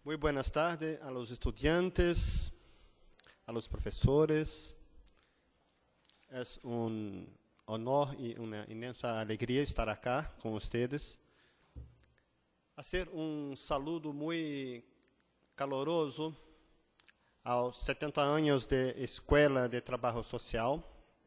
Muy buenas tardes a los estudiantes, a los profesores. Es un honor y una inmensa alegría estar acá con ustedes. Hacer un saludo muy caloroso aos 70 anos de Escola de Trabalho Social.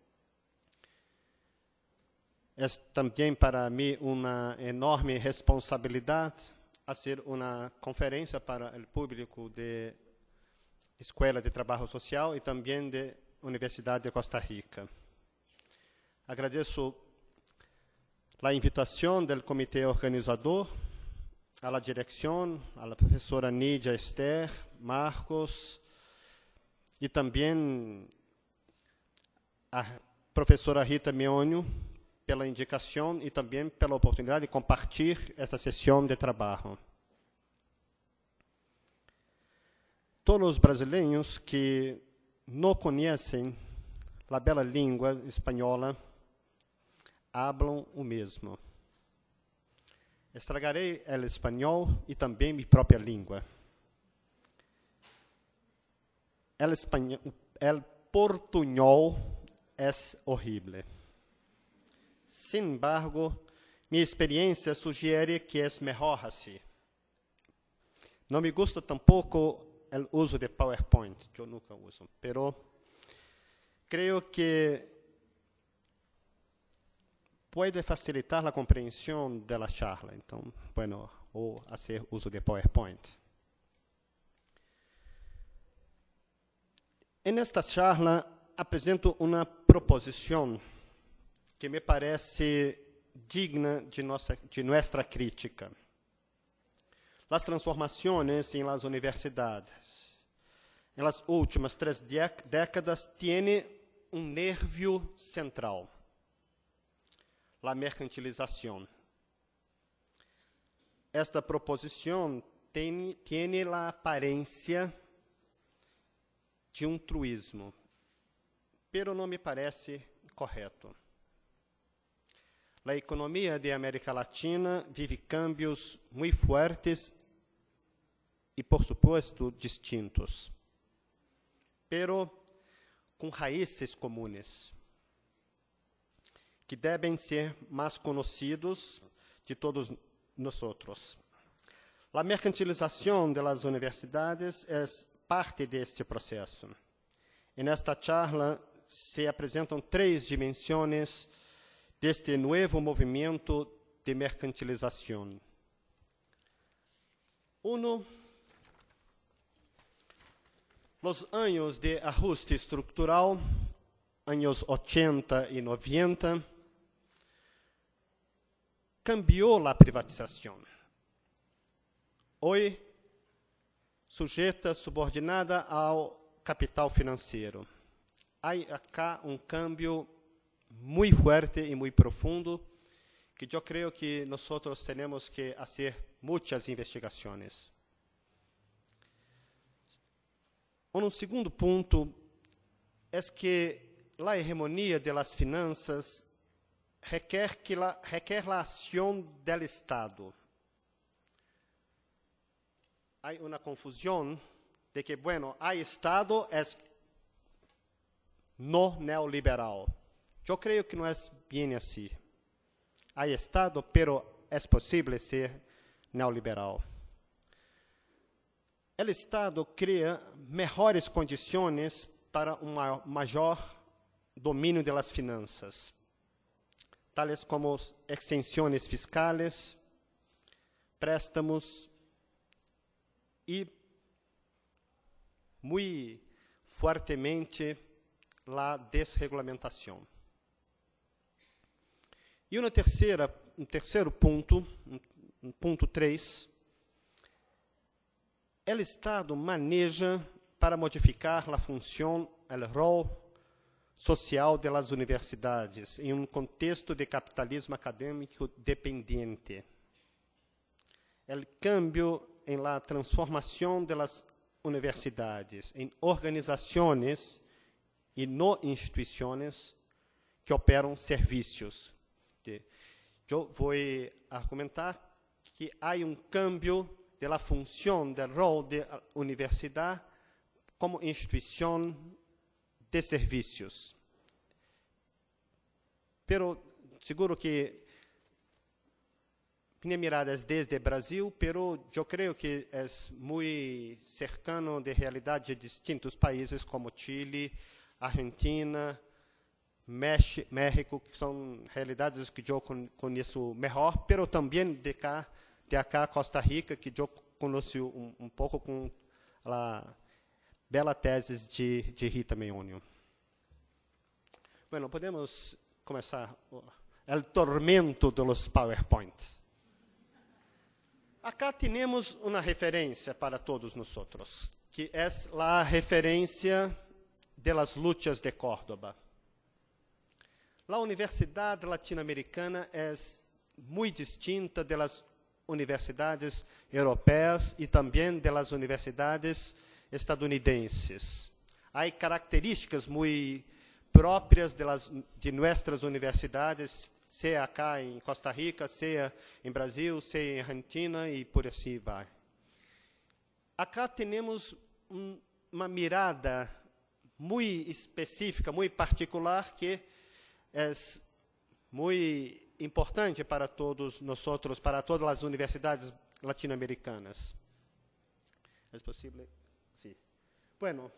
É também para mim uma enorme responsabilidade fazer uma conferência para o público de Escola de Trabalho Social e também de Universidade de Costa Rica. Agradeço a invitação do comitê organizador, à direção, à professora Nídia Esther, Marcos, e também à professora Rita Meônio, pela indicação e também pela oportunidade de compartilhar esta sessão de trabalho. Todos os brasileiros que não conhecem a bela língua espanhola falam o mesmo. Estragarei o espanhol e também minha própria língua. O portunhol é horrível. Sin embargo, minha experiência sugere que é melhor assim. Não me gusta tampouco o uso de PowerPoint, eu nunca uso, pero creio que pode facilitar a compreensão da charla. Então, bueno, vou fazer uso de PowerPoint. Nesta charla, apresento uma proposição que me parece digna de nossa crítica. As transformações em las universidades, em las últimas 3 décadas, têm nervio central, a mercantilização. Esta proposição tem a aparência de truísmo, pero não me parece correto. A economia de América Latina vive cambios muito fortes e, por supuesto, distintos, pero com raízes comunes, que devem ser mais conhecidos de todos nós. A mercantilização das universidades é parte deste processo. Nesta charla se apresentam 3 dimensões deste novo movimento de mercantilização. 1. Os anos de ajuste estrutural, anos 80 e 90, cambiou a privatização. Hoje, sujeita, subordinada ao capital financeiro. Há acá cambio muito forte e muito profundo, que eu creio que nós temos que fazer muitas investigações. Segundo ponto é que a hegemonia das finanças requer a ação do Estado. Há uma confusão de que, bueno, há Estado é no neoliberal. Eu creio que não é bem assim. Há Estado, pero é possível ser neoliberal. O Estado cria melhores condições para maior domínio das finanças, tales como exenções fiscais, préstamos e, muito fortemente, a desregulamentação. E um terceiro ponto, ponto 3, o Estado maneja para modificar a função, o rol social das universidades em contexto de capitalismo acadêmico dependente. O cambio em la transformação das universidades em organizações e não instituições que operam serviços. Eu vou argumentar que há cambio da função, do rol da universidade como instituição de serviços. Pero seguro que minha mirada é desde o Brasil, pero eu creio que é muito cercano de realidade de distintos países como Chile, Argentina, México, que são realidades que eu conheço melhor, pero também de cá, Costa Rica, que eu conheço pouco com a bela tese de Rita Meônio. Bueno, podemos começar o tormento dos PowerPoint. Acá temos uma referência para todos nós, que é a referência das lutas de Córdoba. A Universidade Latino-Americana é muito distinta das universidades europeias e também das universidades estadunidenses. Há características muito próprias de nossas universidades, seja acá em Costa Rica, seja em Brasil, seja em Argentina e por assim vai. Acá temos uma mirada muito específica, muito particular, que é muito importante para todos nós, para todas as universidades latino-americanas. É possível? Sim. Bueno,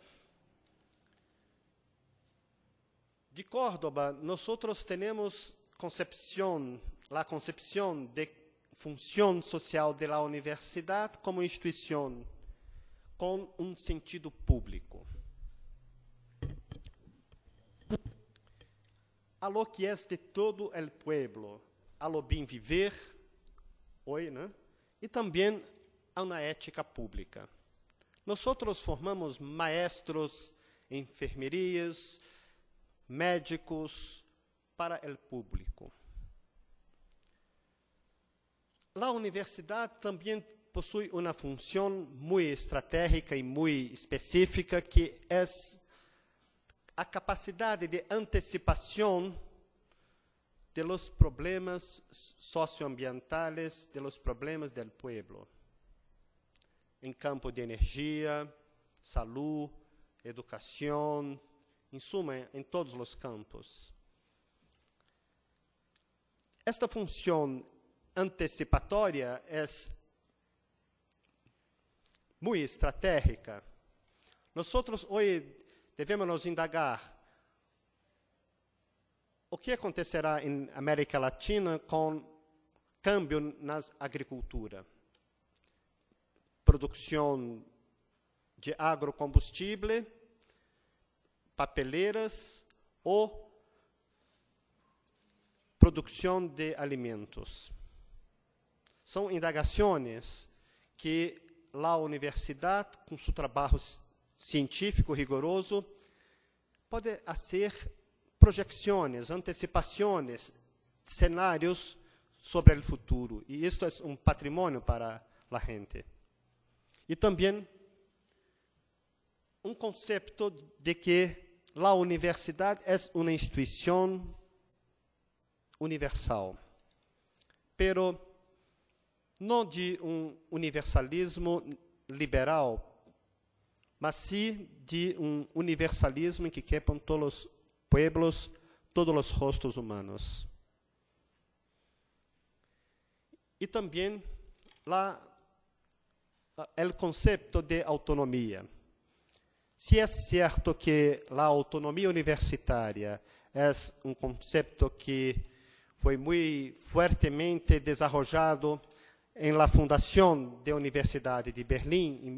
de Córdoba, nós temos a concepção de função social da universidade como instituição com sentido público. A lo que é de todo o pueblo, a lo bem viver, hoje, né? E também a uma ética pública. Nós formamos maestros, enfermerias, médicos para o público. A universidade também possui uma função muito estratégica e muito específica, que é a capacidade de antecipação de los problemas socioambientales, de los problemas del pueblo, em campo de energia, saúde, educação, em suma, em todos os campos. Esta função antecipatória é muito estratégica. Nós hoje devemos nos indagar o que acontecerá em América Latina com câmbio na agricultura, produção de agrocombustível, papeleiras ou produção de alimentos. São indagações que a universidade, com seu trabalho científico rigoroso, pode fazer projeções, antecipações, cenários sobre o futuro. E isto é patrimônio para a gente. E também conceito de que a universidade é uma instituição universal, pero não de universalismo liberal, mas sim de universalismo em que quepam todos os pueblos, todos os rostos humanos. E também o conceito de autonomia. Se é certo que a autonomia universitária é conceito que foi muito fortemente desenvolvido em la fundação da Universidade de Berlim, em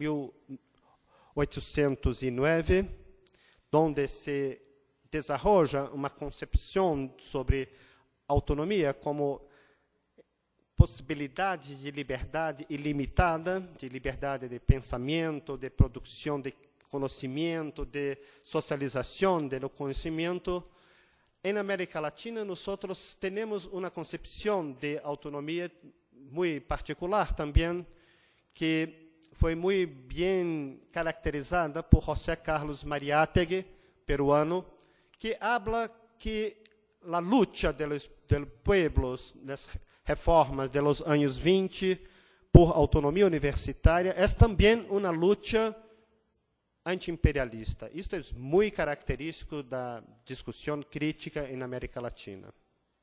1809, onde se desenvolve uma concepção sobre autonomia como possibilidade de liberdade ilimitada, de liberdade de pensamento, de produção de conhecimento, de socialização do conhecimento. Em América Latina, nós temos uma concepção de autonomia muito particular também, que foi muito bem caracterizada por José Carlos Mariátegui, peruano, que habla que a luta dos pueblos, das reformas dos anos 20, por autonomia universitária é também uma luta antiimperialista. Isto é muito característico da discussão crítica na América Latina.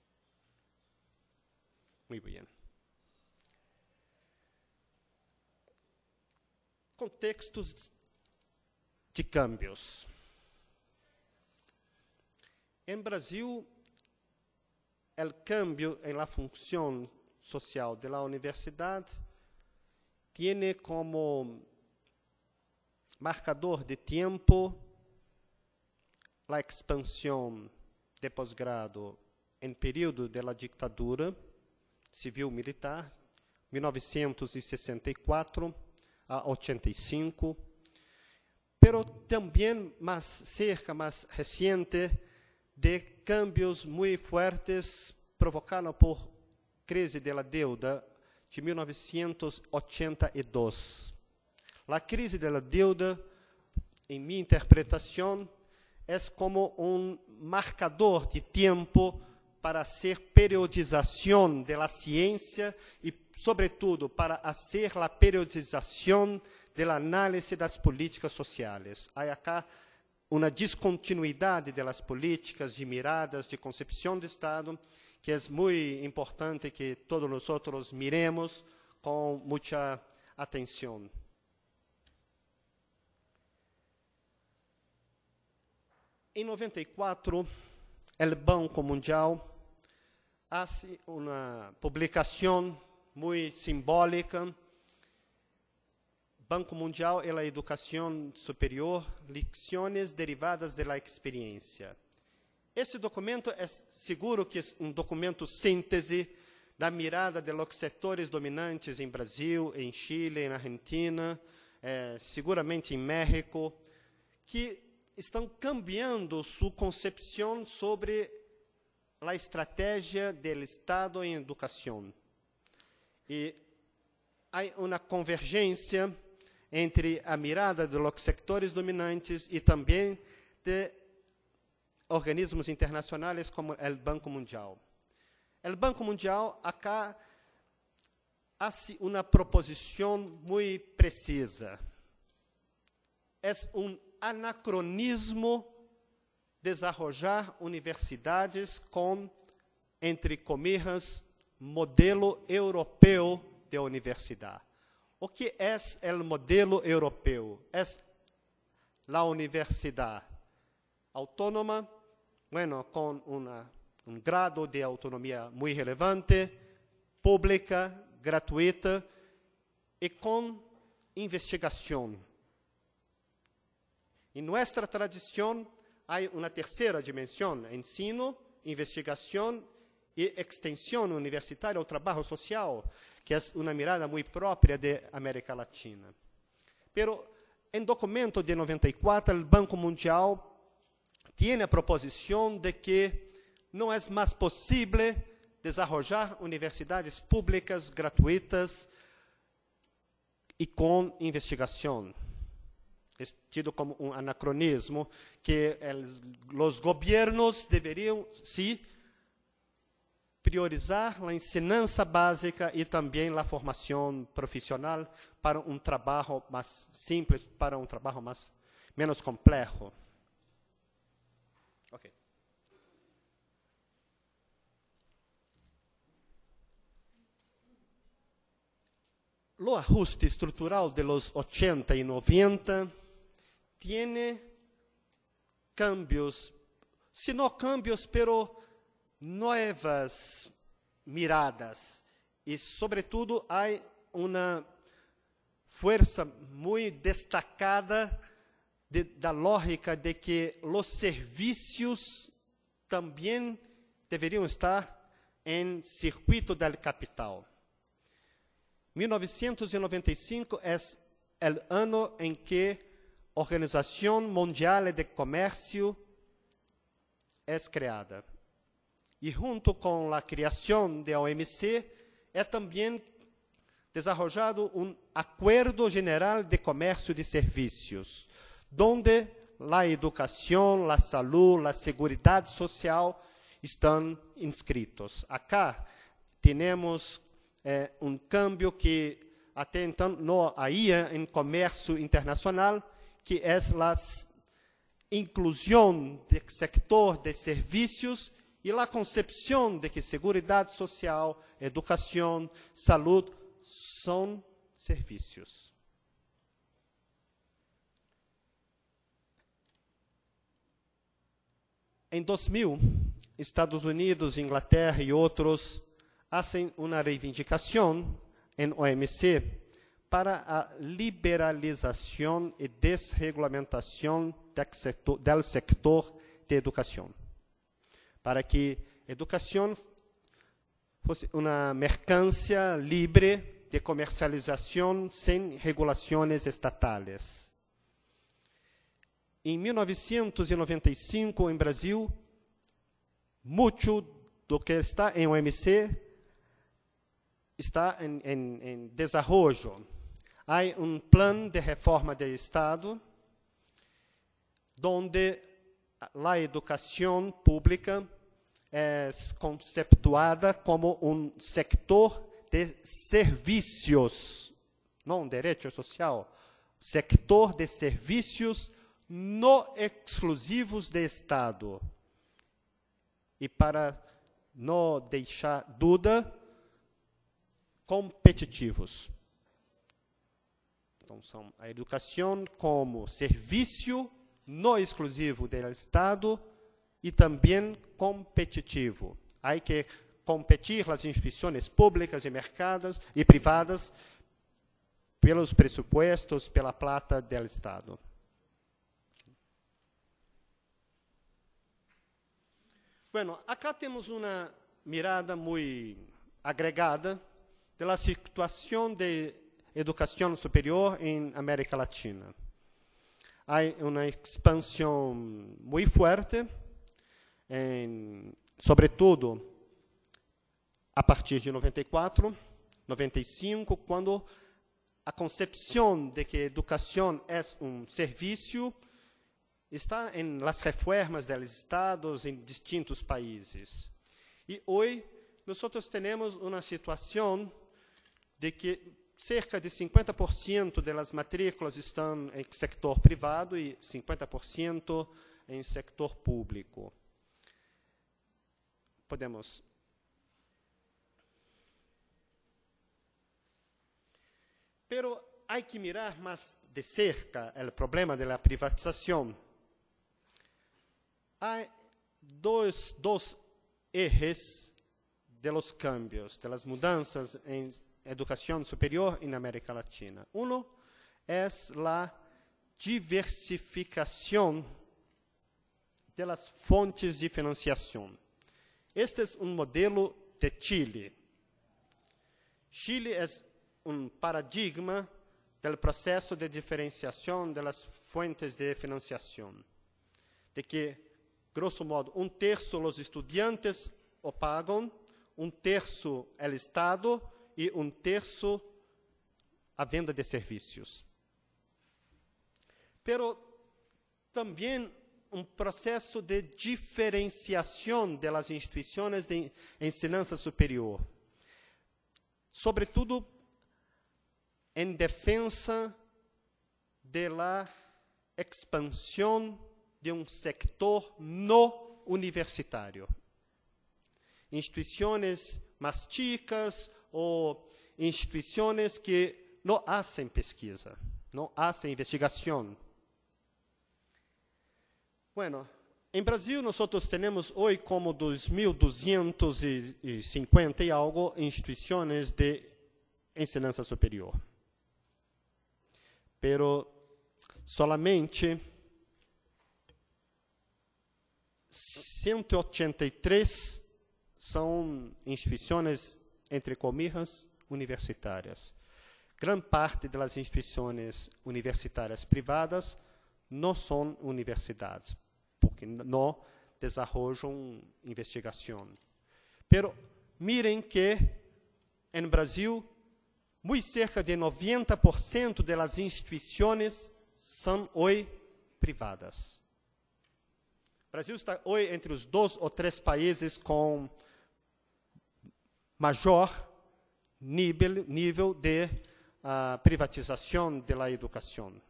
Muito bem. Contextos de cambios. Em Brasil, o cambio em la função social da universidade tem como marcador de tempo a expansão de posgrado em período da ditadura civil-militar, 1964 a 85, pero também mais recente, de cambios muito fortes provocados por crise da deuda de 1982. A crise da deuda, em minha interpretação, é como marcador de tempo para hacer periodização da ciência e, sobretudo, para hacer a periodização da análise das políticas sociais. Há acá uma descontinuidade das políticas de miradas, de concepção de Estado, que é muito importante que todos nós miremos com muita atenção. Em 94, o Banco Mundial faz uma publicação muito simbólica. Banco Mundial e a Educação Superior, lições derivadas da experiência. Esse documento é seguro que é um documento síntese da mirada de los setores dominantes em Brasil, em Chile, em Argentina, seguramente em México, que estão cambiando sua concepção sobre a estratégia do Estado em educação. E há uma convergência entre a mirada de los sectores dominantes e também de organismos internacionais como o Banco Mundial. O Banco Mundial acá faz uma proposição muito precisa. É anacronismo desarrollar universidades com, entre comillas, modelo europeu de universidade. O que é o modelo europeu? É a universidade autônoma, com um grado de autonomia muito relevante, pública, gratuita e com investigação. Em nossa tradição, há uma terceira dimensão: ensino, investigação e extensão universitária ou trabalho social, que é uma mirada muito própria da América Latina. Pero, em documento de 94, o Banco Mundial tem a proposição de que não é mais possível desenvolver universidades públicas, gratuitas e com investigação. É tido como um anacronismo que os governos deveriam, sim, priorizar a ensinança básica e também a formação profissional para um trabalho mais simples, para um trabalho menos complexo. Okay. O ajuste estrutural de los 80 e 90 tiene cambios, si no cambios, pero nuevas miradas. E, sobretudo, há uma força muito destacada da lógica de que os serviços também deveriam estar em circuito del capital. 1995 é o ano em que a Organização Mundial de Comércio é criada. E junto com a criação da OMC, é também desenvolvido um Acordo General de Comércio de Serviços, onde a educação, a saúde, a seguridade social estão inscritos. Acá temos um câmbio que até então não havia em comércio internacional, que é a inclusão do setor de serviços e a concepção de que seguridade social, educação, saúde são serviços. Em 2000, Estados Unidos, Inglaterra e outros fazem uma reivindicação em OMC para a liberalização e desregulamentação do setor de educação, para que a educação fosse uma mercância livre de comercialização sem regulações estatais. Em 1995, em Brasil, muito do que está em OMC está em desenvolvimento. Há plano de reforma do Estado, onde a educação pública é conceptuada como sector de serviços, não direito social, sector de serviços não exclusivos do Estado. E para não deixar dúvida, competitivos. Então, são a educação como serviço não exclusivo do Estado e também competitivo. Há que competir as instituições públicas e mercados e privadas pelos pressupostos, pela plata do Estado. Bueno, acá temos uma mirada muito agregada da situação de educação superior em América Latina. Há uma expansão muito forte, sobretudo a partir de 94, 95, quando a concepção de que a educação é serviço está em las reformas dos estados em distintos países. E hoje nós temos uma situação de que cerca de 50% das matrículas estão em sector privado e 50% em sector público. Podemos. Pero há que mirar mais de cerca o problema da privatização. Há dois ejes de los cambios, de las mudanças em educação superior em América Latina. Uno é a diversificação de las fontes de financiação. Este é modelo de Chile. Chile é paradigma do processo de diferenciação de las fuentes de financiação, de que, grosso modo, terço os estudantes o pagam, terço é o Estado e terço a venda de serviços. Pero também processo de diferenciação das instituições de ensinança superior, sobretudo em defesa da expansão de sector no universitário. Instituições mais chicas ou instituições que não fazem pesquisa, não fazem investigação. Bueno, em Brasil, nós temos hoje como 2.250 e algo instituições de ensinança superior. Pero solamente 183 são instituições, entre comillas, universitárias. Grande parte das instituições universitárias privadas não são universidades, porque não desenvolvem investigação. Pero mirem que, em Brasil, muito cerca de 90% das instituições são hoje privadas. O Brasil está hoje entre os 2 ou 3 países com maior nível de a privatización de la educación.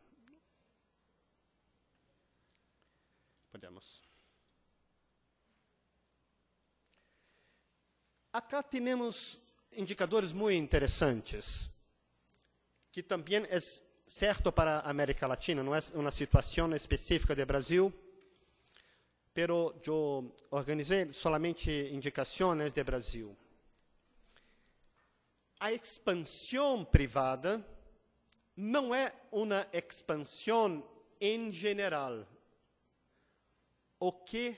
Podemos. Acá temos indicadores muito interessantes, que também é certo para a América Latina, não é uma situação específica do Brasil, pero eu organizei solamente indicações do Brasil. A expansão privada não é uma expansão em geral. O que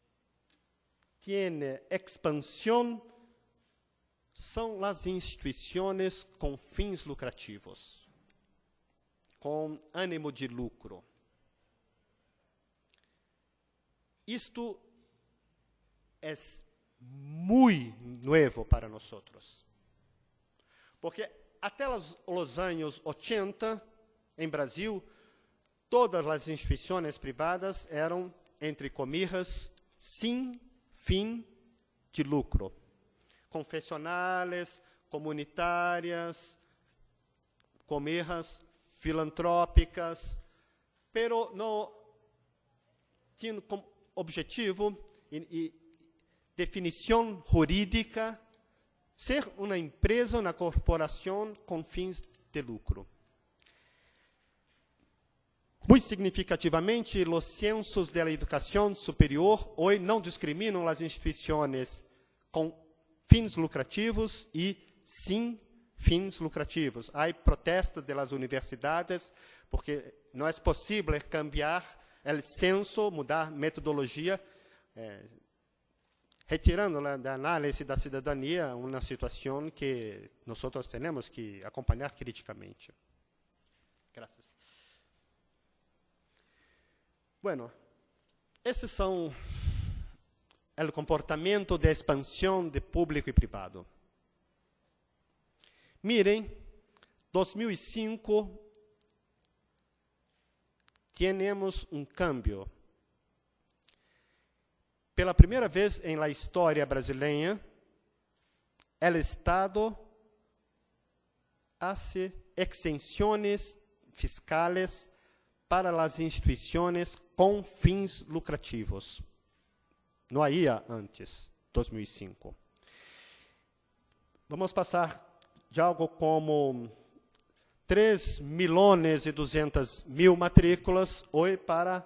tem expansão são as instituições com fins lucrativos, com ânimo de lucro. Isto é muito novo para nós. Porque até os anos 80, em Brasil, todas as instituições privadas eram, entre comillas, sem fim de lucro. Confessionais, comunitárias, comillas, filantrópicas, pero não tinham como objetivo e definição jurídica ser uma empresa, uma corporação com fins de lucro. Muito significativamente, os censos da educação superior hoje não discriminam as instituições com fins lucrativos e sem fins lucrativos. Há protestos das universidades porque não é possível cambiar o censo, mudar metodologia, retirando da análise da cidadania uma situação que nós temos que acompanhar criticamente. Graças. Bueno, esses são o comportamento de expansão de público e privado. Mirem, 2005, temos cambio. Pela primeira vez em la história brasileira, o Estado hace exenções fiscais para as instituições com fins lucrativos. Não havia antes, 2005. Vamos passar de algo como 3.200.000 matrículas hoje para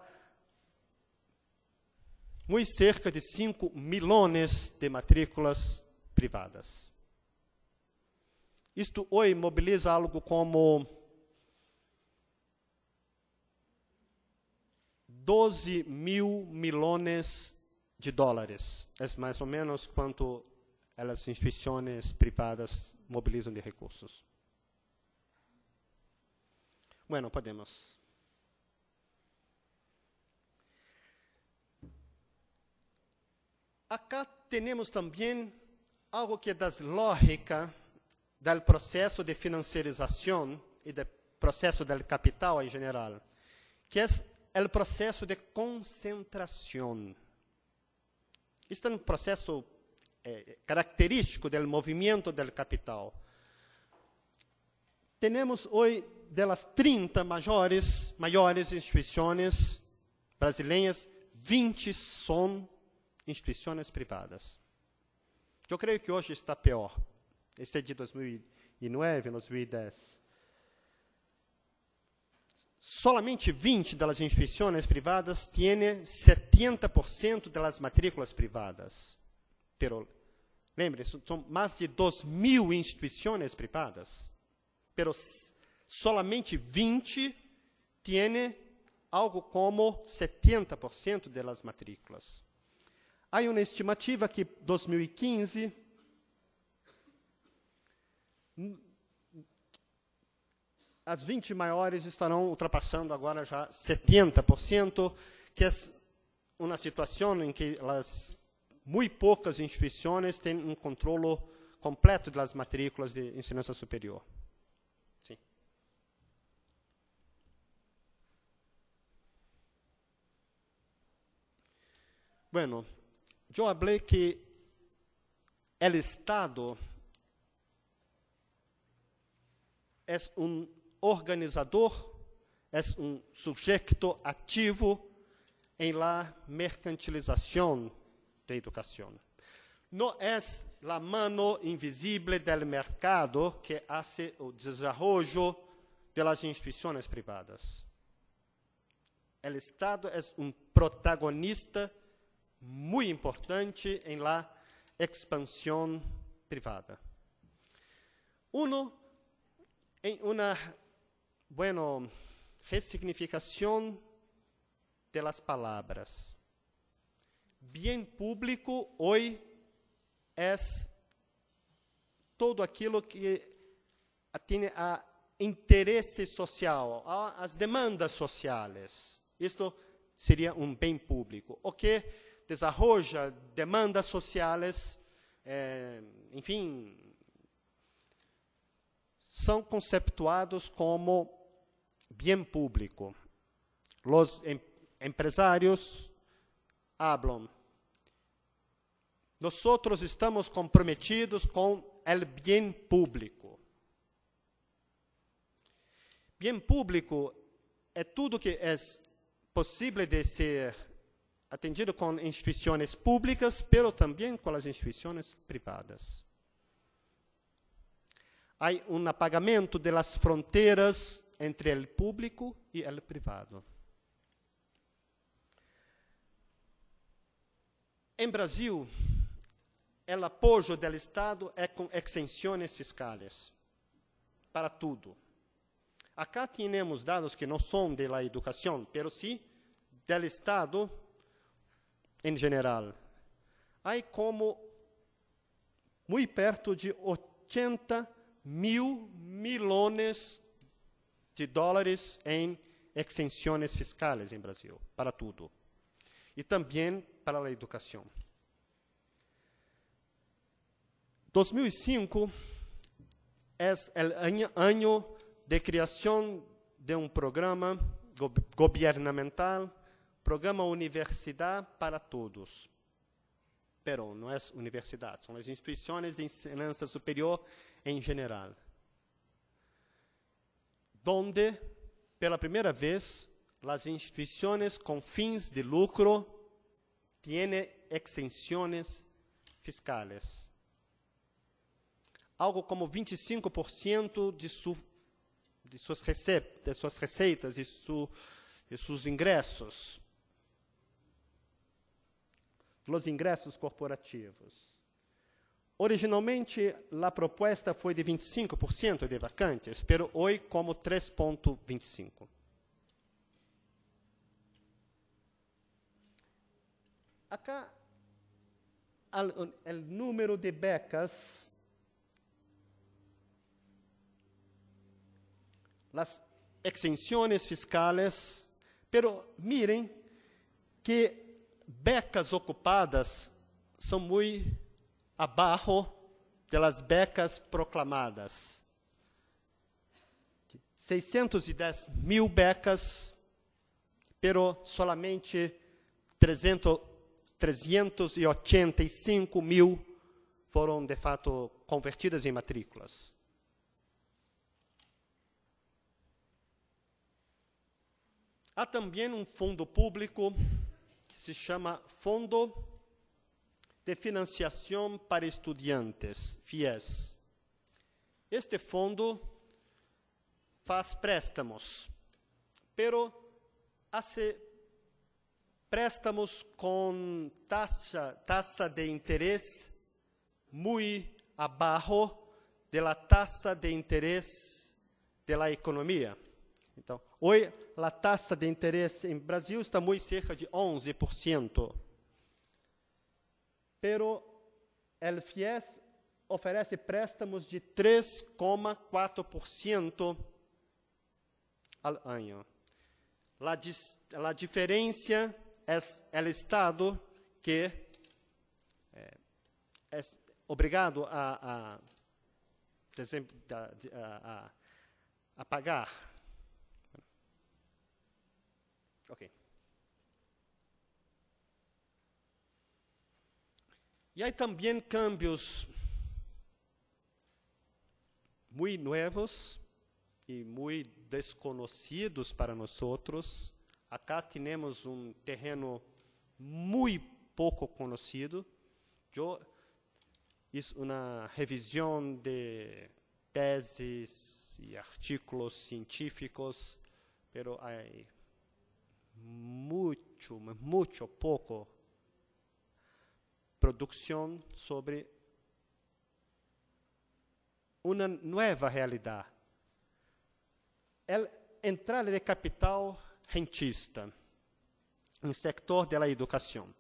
muito cerca de 5 milhões de matrículas privadas. Isto hoje mobiliza algo como 12 mil milhões de dólares. É mais ou menos quanto as instituições privadas mobilizam de recursos. Bueno, podemos. Acá temos também algo que é das lógica do processo de financiarização e do processo do capital em geral, que é o processo de concentração. Este é um processo característico do movimento do capital. Temos hoje, das 30 maiores instituições brasileiras, 20 são instituições privadas. Eu creio que hoje está pior. Este é de 2009, 2010. Solamente 20 das instituições privadas têm 70% das matrículas privadas. Pero, lembre-se, são mais de 2.000 instituições privadas. Pero solamente 20 têm algo como 70% das matrículas. Há uma estimativa que 2015 as 20 maiores estarão ultrapassando agora já 70%, que é uma situação em que as muito poucas instituições têm controle completo das matrículas de ensino superior. Sim. Bueno, eu falei que o Estado é um organizador, é um sujeito ativo em la mercantilização da educação. Não é a mano invisível do mercado que hace o desenvolvimento das instituições privadas. O Estado é um protagonista muito importante em la expansão privada. Em uma resignificação de las palavras. Bien público hoje é todo aquilo que tem a interesse social, as demandas sociais. Isto seria um bem público. O que desenvolve demandas sociais, enfim, são conceptuados como bem público. Os empresários hablam. Nós estamos comprometidos com o bem público. Bem público é tudo que é possível de ser atendido com instituições públicas, mas também com as instituições privadas. Há um apagamento das fronteiras entre o público e o privado. Em Brasil, o apoio do Estado é com exenções fiscais para tudo. Acá temos dados que não são da educação, mas sim do Estado em geral. Há como muito perto de 80 mil milhões de dólares em exenções fiscais em Brasil, para tudo. E também para a educação. 2005 é o ano de criação de um programa governamental, Programa Universidade para Todos. Pero não é universidade, são as instituições de ensino superior em geral. Donde, pela primeira vez, as instituições com fins de lucro têm exenções fiscais. Algo como 25% de suas receitas e seus ingressos. Os ingressos corporativos. Originalmente, a proposta foi de 25% de vacantes, mas hoje como 3,25%. Acá, o número de becas, as exenções fiscais, pero miren que becas ocupadas são muito abaixo das becas proclamadas. 610 mil becas, pero solamente 385 mil foram, de fato, convertidas em matrículas. Há também um fundo público que se chama Fundo de Financiação para Estudiantes, FIES. Este fundo faz préstamos, pero hace préstamos com taxa de interesse muito abaixo da taxa de interesse da economia. Então, hoje, a taxa de interesse em Brasil está muito cerca de 11%. Pero o FIES oferece préstamos de 3,4% ao ano. A diferença é o Estado que é obrigado a pagar. Ok. E há também cambios muito novos e muito desconhecidos para nós outros. Acá temos terreno muito pouco conhecido. Eu fiz uma revisão de teses e artigos científicos, pero há muito pouco produção sobre uma nova realidade. A entrada de capital rentista no sector da educação,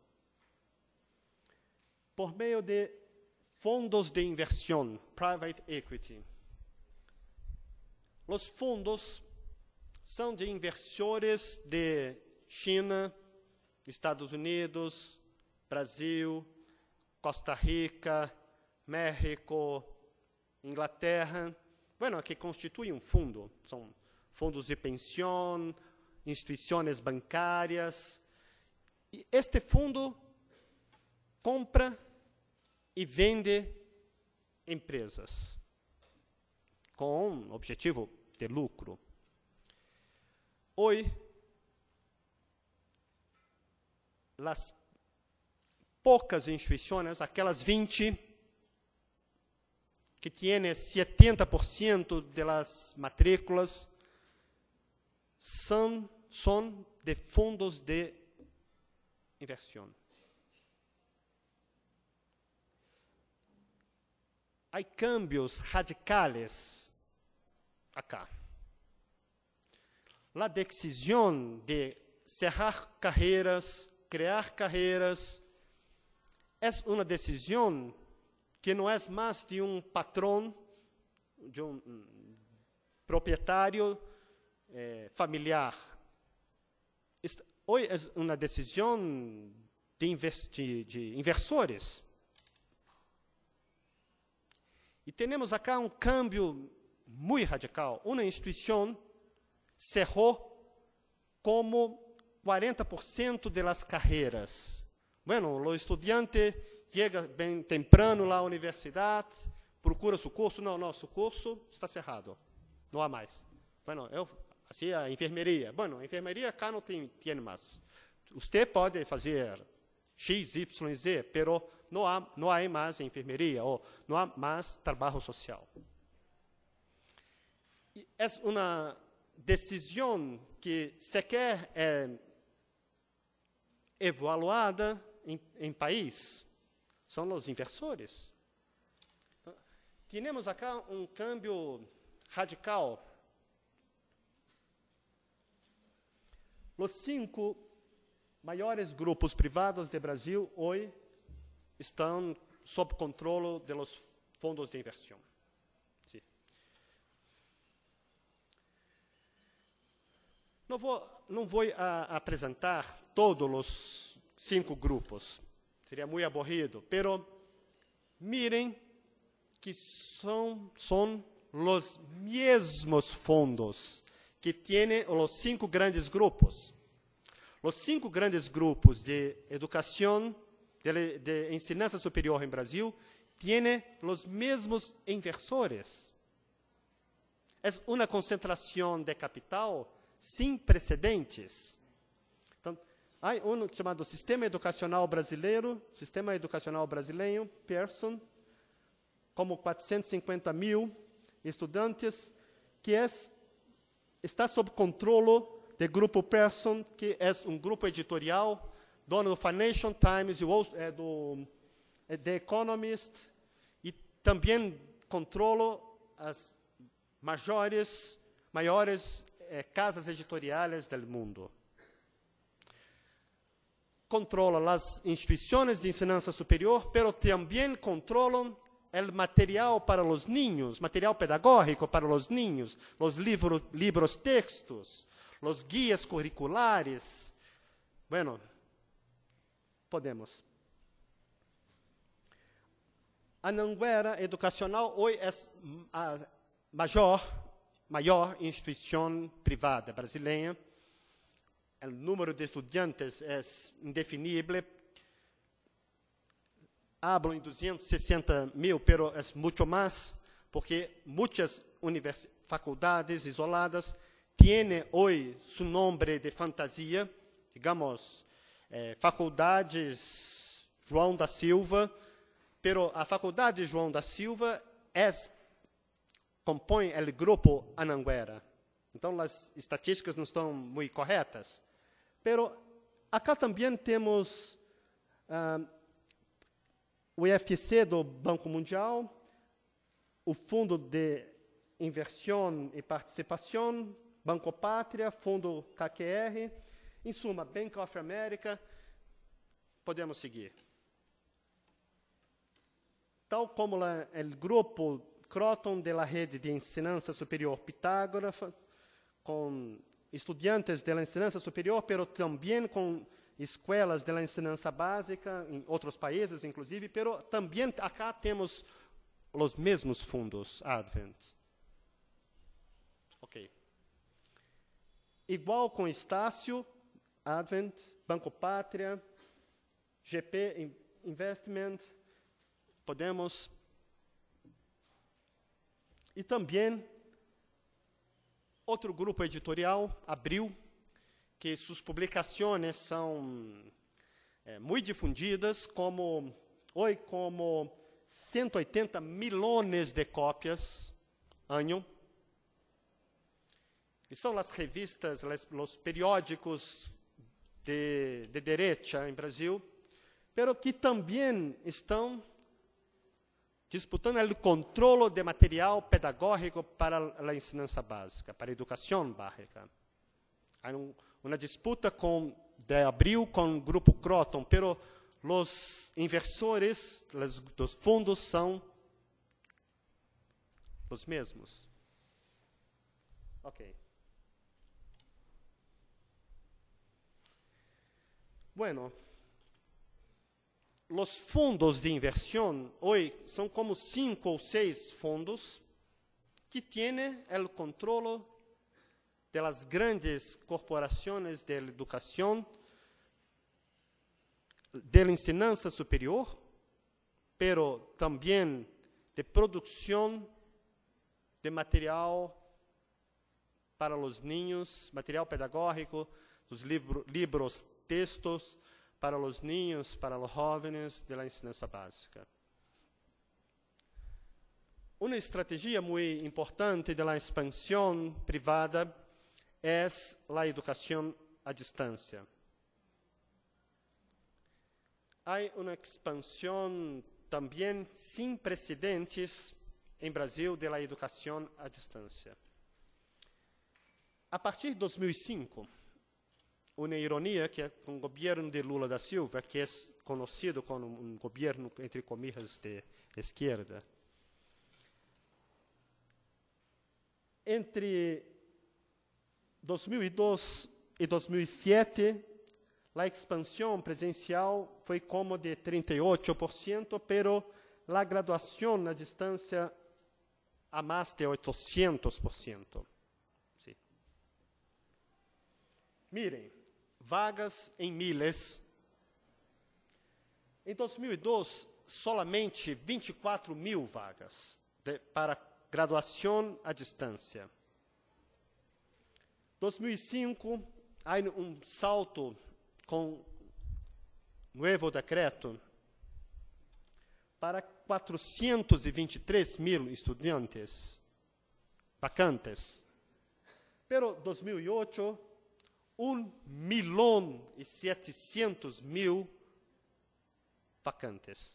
por meio de fundos de inversión, private equity. Os fundos são de inversores de China, Estados Unidos, Brasil, Costa Rica, México, Inglaterra, que constituem fundo. São fundos de pensão, instituições bancárias. E este fundo compra e vende empresas com objetivo de lucro. Hoje, as poucas instituições, aquelas 20 que têm 70% das matrículas, são de fundos de inversão. Há cambios radicais acá. A decisão de cerrar carreiras, criar carreiras, é uma decisão que não é mais de patrão, de proprietário familiar. Hoje é uma decisão de inversores. E temos acá câmbio muito radical. Uma instituição cerrou como 40% das carreiras. O estudante chega bem temprano lá à universidade, procura seu curso. Não, seu curso está cerrado. Não há mais. Eu fazia a enfermeria. A enfermeria acá não tem mais. Você pode fazer X, Y, Z, pero não há mais enfermeria, ou não há mais trabalho social. E é uma decisão que sequer é evaluada em país. São os inversores. Temos acá câmbio radical. Os 5 maiores grupos privados do Brasil hoje estão sob controle dos fundos de inversão. Sim. Não vou apresentar todos os 5 grupos. Seria muito aburrido. Pero mirem que são os mesmos fundos que têm os 5 grandes grupos. Os 5 grandes grupos de educação, de ensinança superior em Brasil, têm os mesmos inversores. É uma concentração de capital sem precedentes. Então, há chamado Sistema Educacional Brasileiro, Pearson, como 450.000 estudantes, que está sob controle do grupo Pearson, que é grupo editorial, dono do Financial Times e do The Economist, e também controla as maiores casas editoriais do mundo. Controla as instituições de ensinança superior, pero também controlam o material para os niños, material pedagógico para os niños, os livros textos, os guias curriculares. Podemos. A Anhanguera Educacional hoje é a maior instituição privada brasileira. O número de estudantes é indefinível. Hablo em 260.000, pero é muito mais, porque muitas faculdades isoladas, tiene hoje seu nome de fantasia, digamos, Faculdades João da Silva, pero a Faculdade João da Silva compõe o grupo Anhanguera. Então, as estatísticas não estão muito corretas. Pero acá também temos o IFC do Banco Mundial, o Fundo de Inversão e Participação, Banco Pátria, Fundo KQR, em suma, Bank of America, podemos seguir. Tal como o grupo Croton de la Rede de Ensinança Superior Pitágoras, com estudantes da ensinança superior, pero também com escolas da ensinança básica, em outros países, inclusive, pero também acá temos os mesmos fundos Advent. Ok. Igual com Estácio, Advent, Banco Pátria, GP Investment, podemos. E também outro grupo editorial, Abril, que suas publicações são muito difundidas, como 180 milhões de cópias ano. E são as revistas, os periódicos de direita em Brasil, pero que também estão disputando o controle de material pedagógico para a ensinança básica, para a educação básica. Há uma disputa de Abril com o grupo Croton, pero os inversores dos fundos são os mesmos. Ok. Bueno, os fundos de inversão hoje são como 5 ou 6 fundos que têm o controle das grandes corporações de educação, de ensinança superior, pero também de produção de material para os niños, material pedagógico, dos livros, textos para os niños, para os jovens de la ensinança básica. Uma estratégia muito importante da expansão privada é a educação à distância. Há uma expansão também sem precedentes em Brasil da educação à distância. A partir de 2005, uma ironia que é com o governo de Lula da Silva, que é conhecido como um governo, entre comillas, de esquerda. Entre 2002 e 2007, a expansão presencial foi como de 38%, pero a graduação à distância a mais de 800%. Sim. Mirem, vagas em miles. Em 2002, solamente 24 mil vagas para graduação à distância. 2005, há um salto com o novo decreto para 423 mil estudantes vacantes. Pero 2008, 1.700.000 vacantes.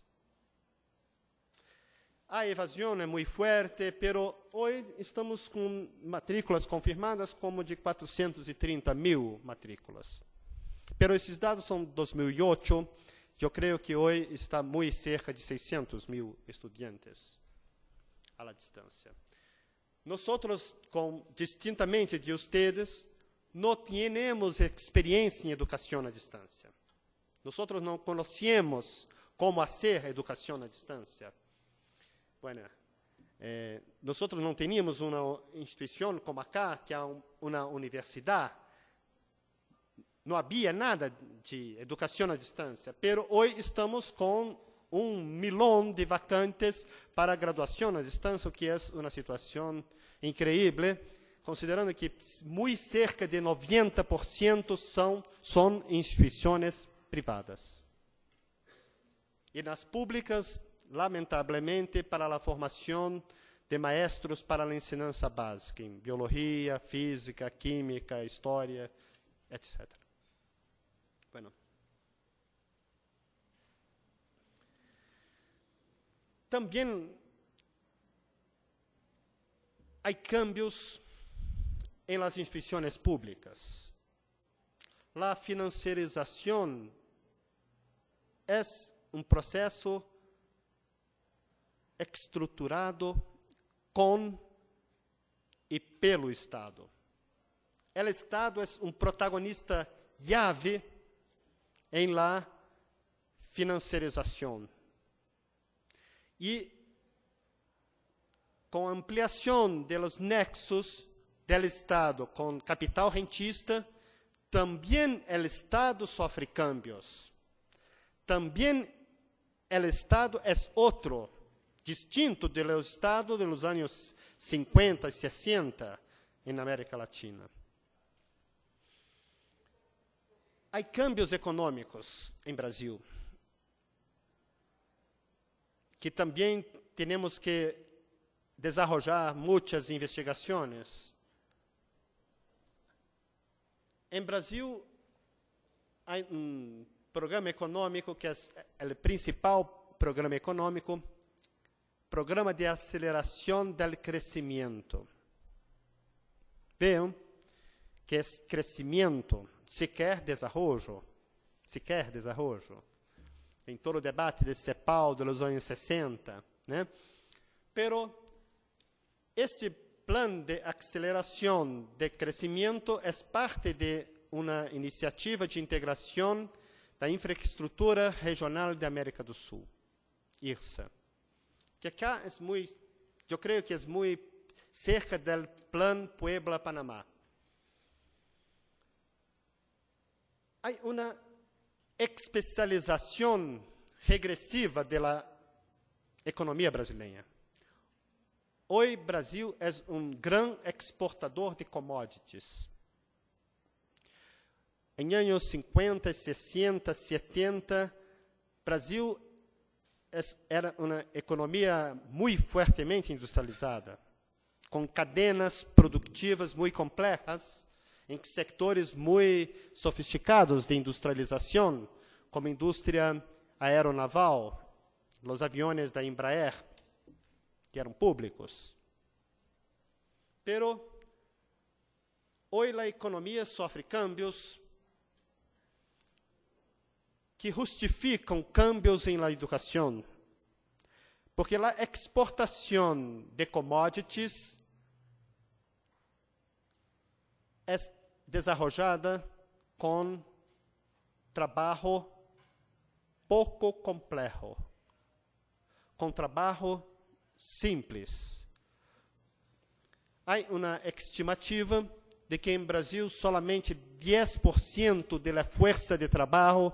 A evasão é muito forte, pero hoje estamos com matrículas confirmadas como de 430 mil matrículas. Pero esses dados são de 2008, eu creio que hoje está muito cerca de 600 mil estudantes à distância. Nós, distintamente de vocês, não temos experiência em educação à distância. Nós não conhecemos como fazer a educação à distância. Bueno, nós não tínhamos uma instituição como acá, que é uma universidade. Não havia nada de educação à distância, pero hoje estamos com 1 milhão de vacantes para graduação à distância, o que é uma situação incrível, considerando que muito cerca de 90% são instituições privadas. E nas públicas, lamentavelmente, para a formação de maestros para a ensinança básica, em biologia, física, química, história, etc. Bueno. Também há cambios em las instituições públicas. A financiarização é um processo estruturado com e pelo Estado. O Estado é um protagonista chave em la financiarização. E com a ampliação dos nexos do Estado com capital rentista, também o Estado sofre cambios. Também o Estado é outro, distinto do Estado dos anos 50 e 60 na América Latina. Há cambios econômicos em Brasil, que também temos que desenvolver muitas investigações. Em Brasil, há um programa econômico que é o principal programa econômico, Programa de Aceleração do Crescimento. Veam que é crescimento, se quer desenvolvimento, Tem todo o debate de CEPAL dos anos 60, né? Pero esse plano de aceleração de crescimento é parte de uma iniciativa de integração da infraestrutura regional da América do Sul, IRSA. Que acá é muito, eu creio que é muito cerca do Plano Puebla-Panamá. Há uma especialização regressiva da economia brasileira. Hoje, Brasil é um grande exportador de commodities. Em anos 50, 60, 70, Brasil era uma economia muito fortemente industrializada, com cadenas produtivas muito complexas, em setores muito sofisticados de industrialização, como a indústria aeronaval, os aviões da Embraer, que eram públicos. Pero hoje a economia sofre cambios que justificam cambios em la educação, porque a exportação de commodities é desenvolvida com trabalho pouco complexo, com trabalho simples. Há uma estimativa de que em Brasil solamente 10% da força de trabalho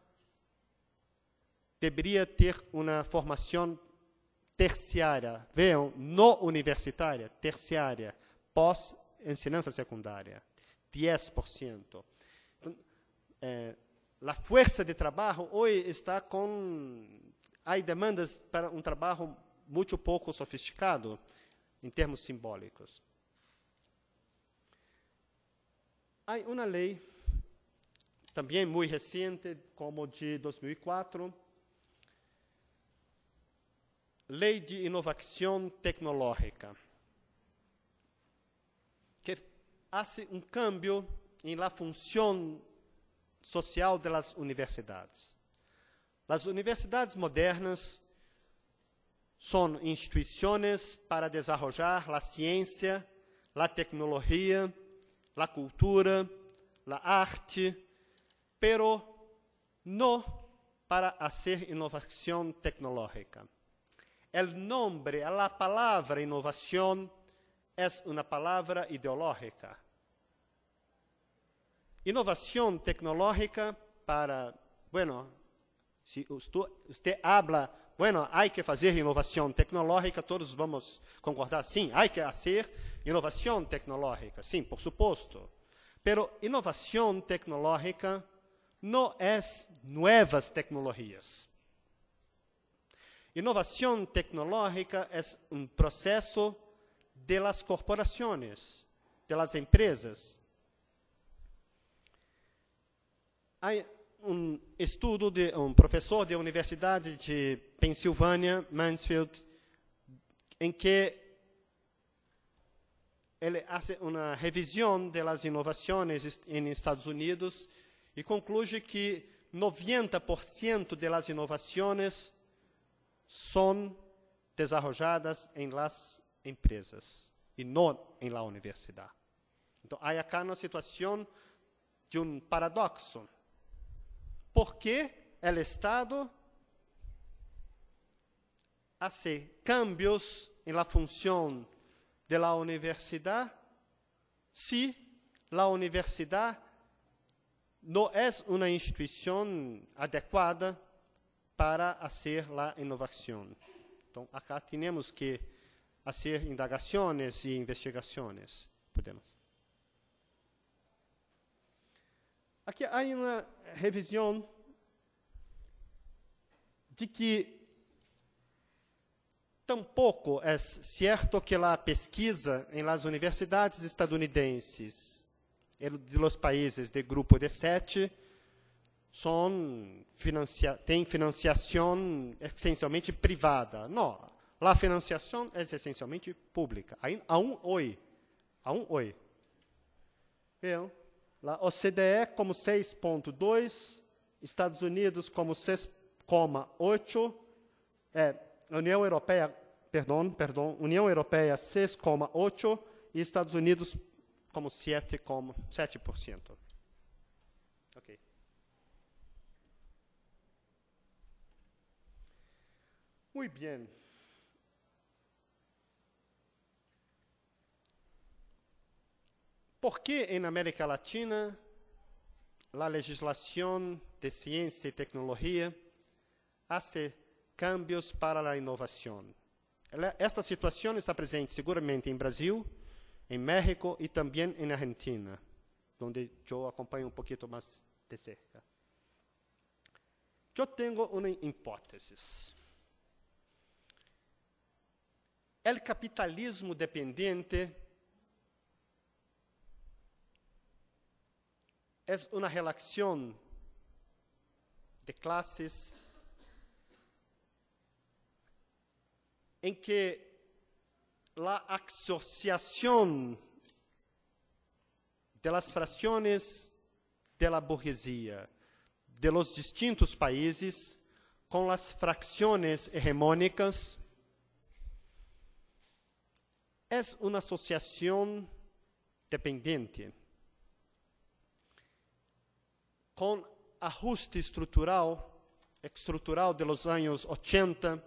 deveria ter uma formação terciária, vejam, não universitária, terciária, pós-ensinança secundária, 10%. Então, a força de trabalho hoje está com... Há demandas para um trabalho muito pouco sofisticado, em termos simbólicos. Há uma lei, também muito recente, como de 2004, Lei de Inovação Tecnológica, que faz um cambio em la função social das universidades. As universidades modernas são instituições para desenvolver a ciência, a tecnologia, a cultura, a arte, pero não para fazer inovação tecnológica. O nome, a palavra inovação é uma palavra ideológica. Inovação tecnológica para, bueno, Se você habla, bueno, hay que fazer inovação tecnológica, todos vamos concordar, sim, hay que fazer inovação tecnológica, sim, por supuesto. Pero inovação tecnológica não é novas tecnologias. Inovação tecnológica é um processo de las corporações, de las empresas. Há um estudo de um professor da Universidade de Pensilvânia, Mansfield, em que ele faz uma revisão das inovações em Estados Unidos e conclui que 90% das inovações são desenvolvidas em las empresas e não em la universidade. Então, há aqui uma situação de um paradoxo. ¿Por qué el Estado hace cambios en la función de la universidad si la universidad no es una institución adecuada para hacer la innovación? Entonces, acá tenemos que hacer indagaciones y investigaciones. Podemos. Aqui há uma revisão de que tampouco é certo que a pesquisa em las universidades estadunidenses e de los países do grupo de 7 têm financiação essencialmente privada. Não, a financiação é essencialmente pública. Aún hoje. Bem, a OCDE como 6,2, Estados Unidos como 6,8, União Europeia 6,8 e Estados Unidos como 7%. Ok. Muito bem. ¿Por qué en América Latina la legislación de ciencia y tecnología hace cambios para la innovación? Esta situación está presente seguramente en Brasil, en México y también en Argentina, donde yo acompaño un poquito más de cerca. Yo tengo una hipótesis. El capitalismo dependiente es una relación de clases en que la asociación de las fracciones de la burguesía de los distintos países con las fracciones hegemónicas es una asociación dependiente, com ajuste estrutural de los anos 80,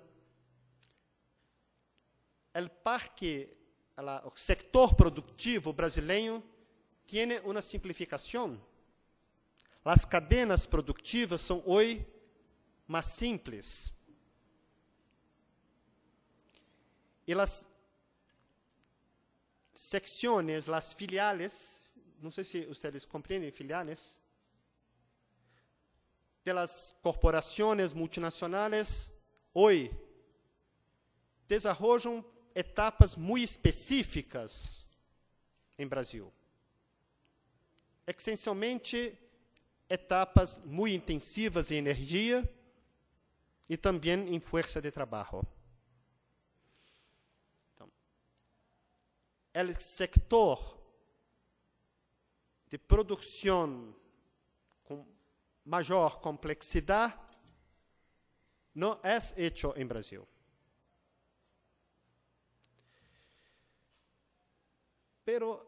o sector produtivo brasileiro tem uma simplificação. As cadenas produtivas são hoje mais simples. E as secciones, as filiales, não sei se vocês compreendem filiales, de las corporaciones multinacionales hoy desarrollam etapas muy específicas em Brasil. Essencialmente, etapas muy intensivas em energia e também em força de trabalho. Então, o sector de produção com maior complexidade não é hecho em Brasil. Pero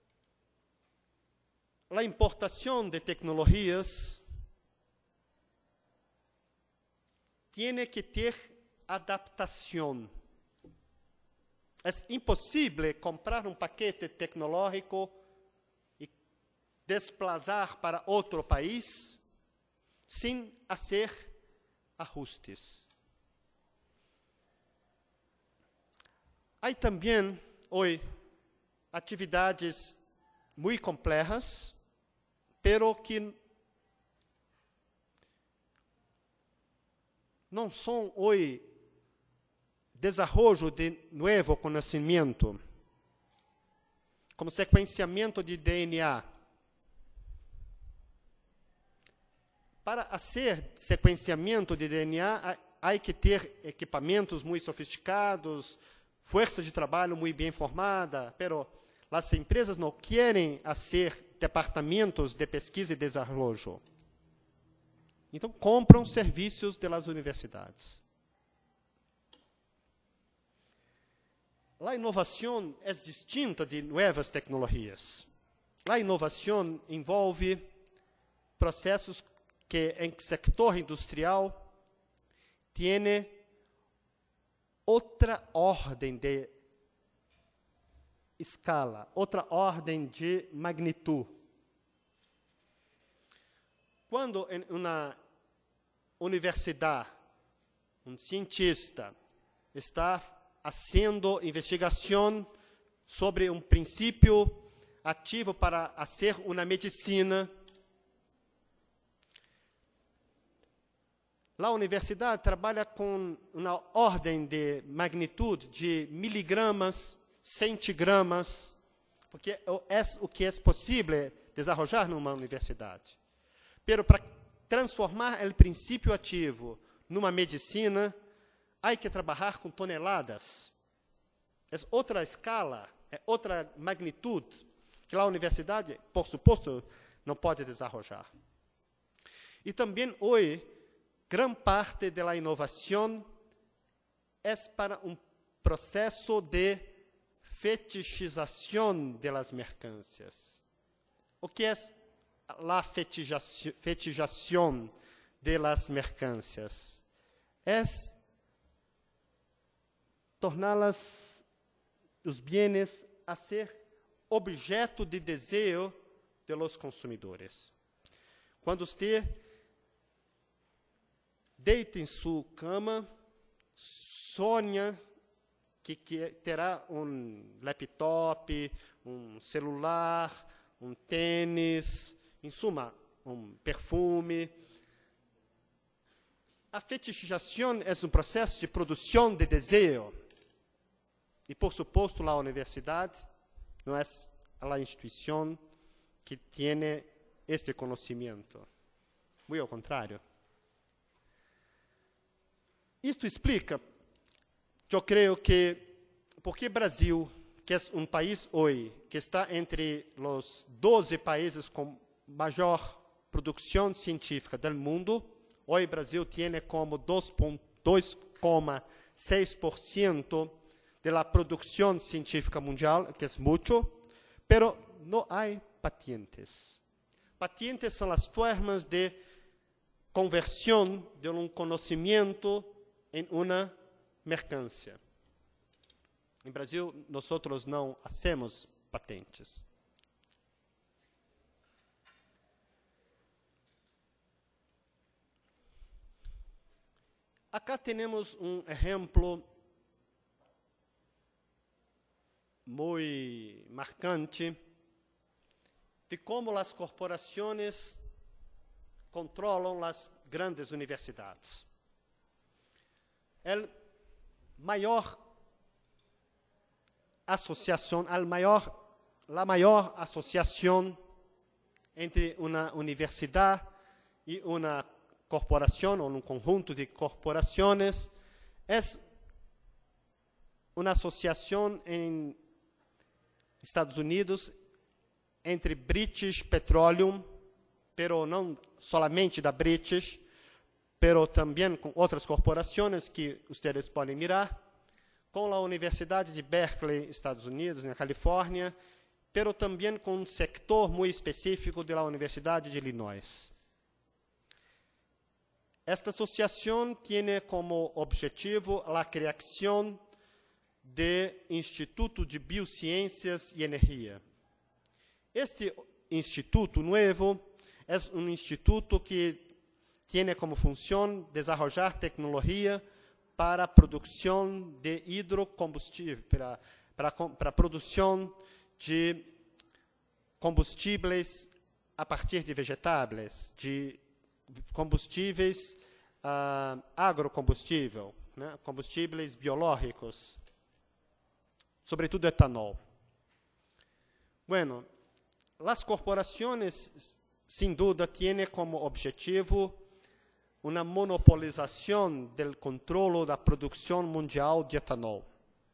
a importação de tecnologias tem que ter adaptação. É impossível comprar um paquete tecnológico e desplazar para outro país sem fazer ajustes. Há também, hoje, atividades muito complejas, pero que não são hoje desenvolvimento de novo conhecimento, como sequenciamento de DNA. Para fazer sequenciamento de DNA, há que ter equipamentos muito sofisticados, força de trabalho muito bem formada, pero as empresas não querem fazer departamentos de pesquisa e desenvolvimento. Então, compram serviços das universidades. A inovação é distinta de novas tecnologias. A inovação envolve processos que, em sector industrial, tem outra ordem de escala, outra ordem de magnitude. Quando em uma universidade, um cientista está fazendo investigação sobre um princípio ativo para fazer uma medicina, a universidade trabalha com uma ordem de magnitude de miligramas, centigramas, porque é o que é possível desenvolver numa universidade. Pero para transformar o princípio ativo numa medicina, há que trabalhar com toneladas. É outra escala, é outra magnitude que a universidade, por suposto, não pode desenvolver. E também hoje, grande parte da inovação é para um processo de fetichização das mercâncias. O que é a fetichização das mercâncias? É torná-las, os bens, a ser objeto de desejo de los consumidores. Quando você deita em sua cama, sonha que terá um laptop, um celular, um tênis, em suma, um perfume. A fetichização é um processo de produção de desejo. E, por suposto, a universidade não é a instituição que tem este conhecimento. Muito ao contrário. Isto explica, eu creio que, porque Brasil, que é um país hoje, que está entre os 12 países com maior produção científica do mundo, hoje Brasil tem como 2,6% da produção científica mundial, que é muito, pero não há patentes. Patentes são as formas de conversão de um conhecimento em uma mercância. Em Brasil, nós não hacemos patentes. Acá temos um exemplo muito marcante de como as corporações controlam as grandes universidades. A maior associação entre uma universidade e uma corporação, ou um conjunto de corporações, é uma associação em Estados Unidos entre British Petroleum, pero não solamente da British, pero também com outras corporações que vocês podem mirar, com a Universidade de Berkeley, Estados Unidos, na Califórnia, pero também com um sector muito específico da Universidade de Illinois. Esta associação tem como objetivo a criação do Instituto de Biociências e Energia. Este instituto novo é um instituto que tiene como función desarrollar tecnología para producción de hidrocombustible, para producción de combustíveis a partir de vegetáveis, de combustíveis agrocombustível, né, combustíveis biológicos, sobretudo etanol. Bueno, las corporaciones, sin duda, tienen como objetivo uma monopolização do controle da produção mundial de etanol.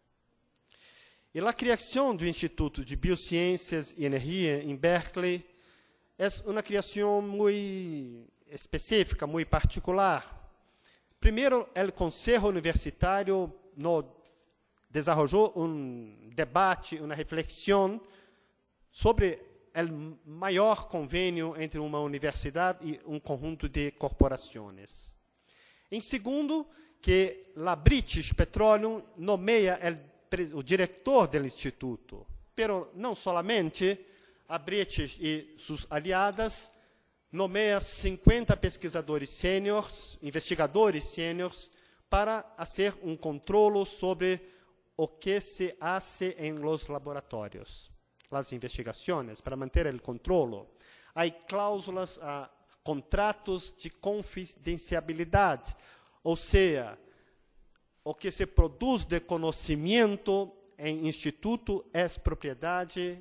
E a criação do Instituto de Biociências e Energia em Berkeley é uma criação muito específica, muito particular. Primeiro, o Conselho Universitário desenvolveu debate, uma reflexão sobre o maior convênio entre uma universidade e conjunto de corporações. Em segundo, que a British Petroleum nomeia o diretor do instituto, pero não solamente a British e suas aliadas nomeia 50 pesquisadores sêniores, investigadores sêniores, para fazer controle sobre o que se hace em los laboratórios. As investigações, para manter o controle. Há cláusulas, contratos de confidencialidade, ou seja, o que se produz de conhecimento em instituto é propriedade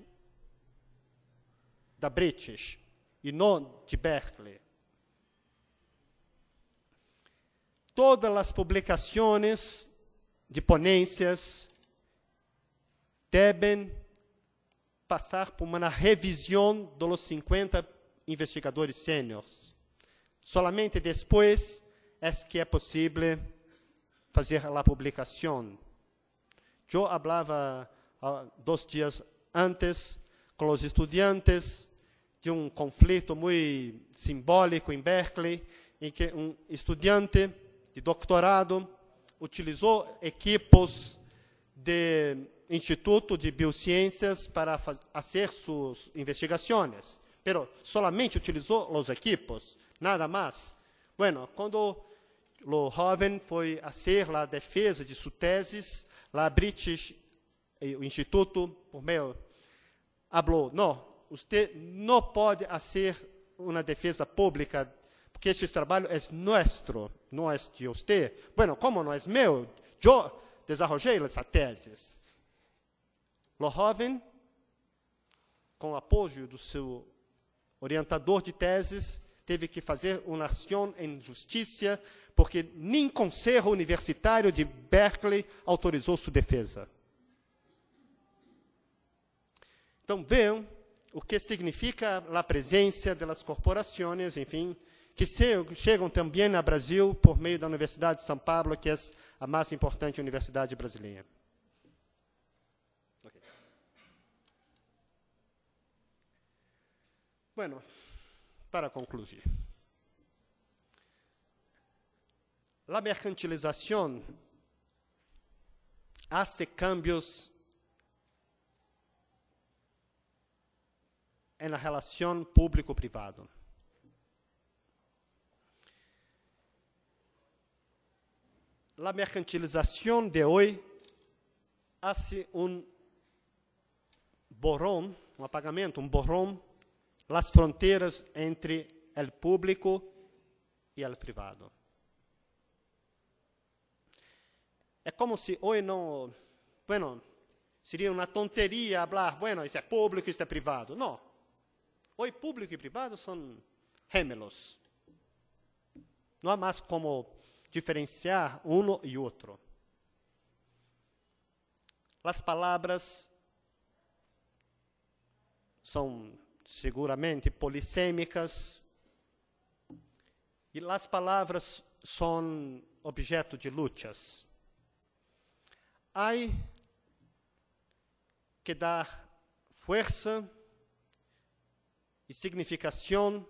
da British e não de Berkeley. Todas as publicações de ponências devem passar por uma revisão dos 50 investigadores sêniores. Solamente depois é que é possível fazer a publicação. Eu falava 2 dias antes com os estudantes de conflito muito simbólico em Berkeley, em que estudante de doutorado utilizou equipos de Instituto de Biociências para fazer suas investigações, pero solamente utilizou os equipos, nada mais. Bueno, quando o jovem foi fazer a defesa de sua tese, a British, o Instituto, por meio, falou, não, você não pode fazer uma defesa pública, porque este trabalho é nosso, não é de você. Bueno, como não é meu, eu desenvolvei essa tese. O jovem, com o apoio do seu orientador de teses, teve que fazer uma ação em justiça, porque nem o Conselho Universitário de Berkeley autorizou sua defesa. Então, vejam o que significa a presença das corporações, enfim, que chegam também ao Brasil por meio da Universidade de São Paulo, que é a mais importante universidade brasileira. Bueno, para concluir, a mercantilização hace cambios na relação público-privado. A mercantilização de hoje hace borrão, apagamento, borrão, as fronteiras entre o público e o privado. É como se hoje não, bueno, seria uma tonteria falar, bueno, isso é público, isso é privado. Não. Hoje público e privado são gemelos. Não há mais como diferenciar um e outro. As palavras são seguramente polissêmicas, e as palavras são objeto de lutas. Há que dar força e significação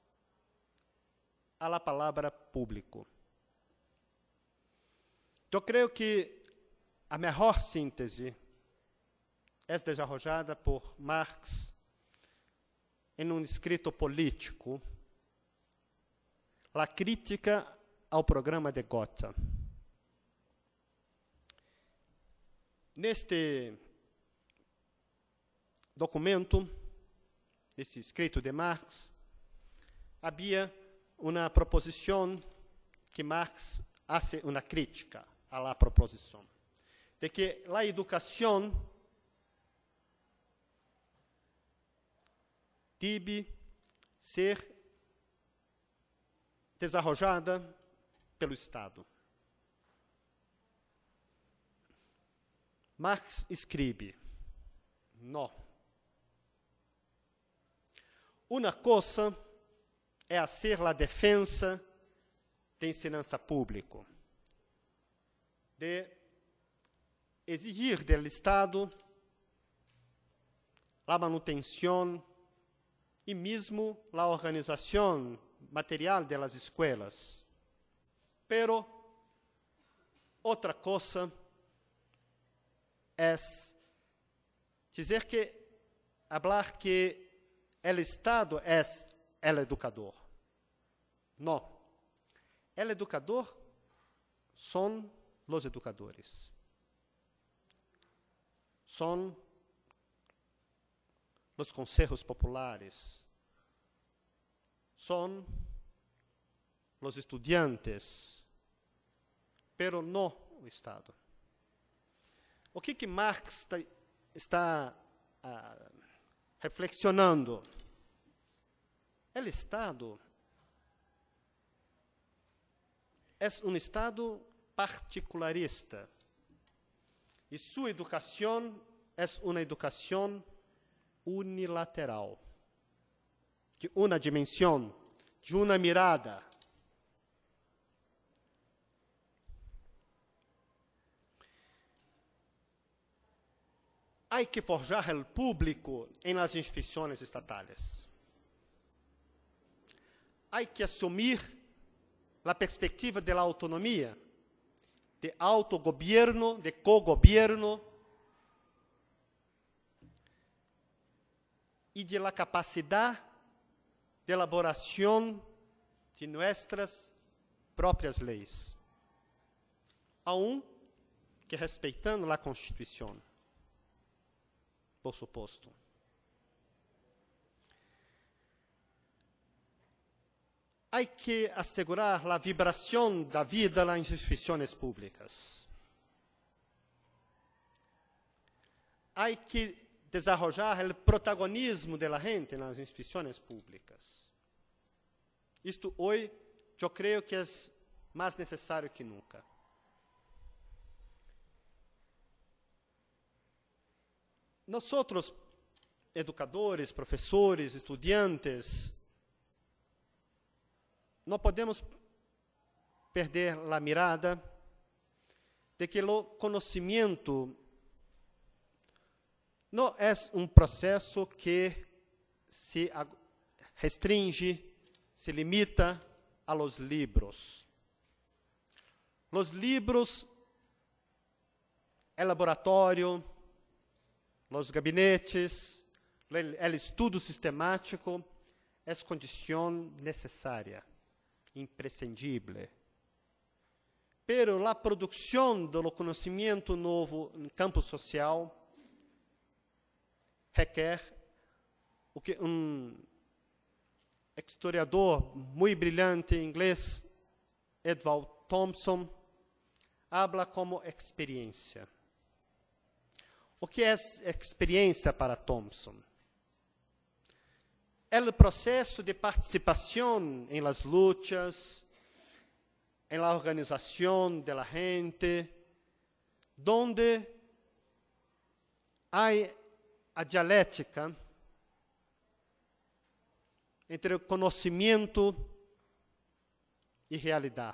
à palavra público. Eu creio que a melhor síntese é desenvolvida por Marx em escrito político. a crítica ao programa de Gotha. Neste documento, esse escrito de Marx, havia uma proposição que Marx hace uma crítica a la proposição de que a educação deve ser desarrollada pelo Estado. Marx escreve: não. Uma coisa é fazer a defesa de ensinança pública, de exigir do Estado a manutenção e mesmo a organização material das escolas. Pero outra coisa é dizer que, falar que o Estado é o educador. Não. O educador são os educadores. São os consejos populares. São os estudiantes. Pero não o Estado. O que Marx está reflexionando? O Estado é um Estado particularista e sua educação é uma educação unilateral, de uma dimensão, de uma mirada. Há que forjar o público em las instituições estatais. Há que assumir a perspectiva da autonomia, de autogobierno, de cogobierno e de la capacidade de elaboração de nossas próprias leis, aun que respeitando a Constituição, por suposto. Há que assegurar a vibração da vida nas instituições públicas. Há que desarrollar o protagonismo da gente nas instituições públicas. Isto hoje, eu creio que é mais necessário que nunca. Nós outros, educadores, professores, estudantes, não podemos perder a mirada de que o conhecimento não é um processo que se restringe, se limita a los libros. Los libros, el laboratório, los gabinetes, el estudo sistemático é condição necessária, imprescindível. Pero a produção do conhecimento novo no campo social requer o que historiador muito brilhante inglês, Edward Thompson, habla como experiência. O que é experiência para Thompson? É o processo de participação em las lutas, em la organização de la gente, donde há a dialética entre o conhecimento e realidade.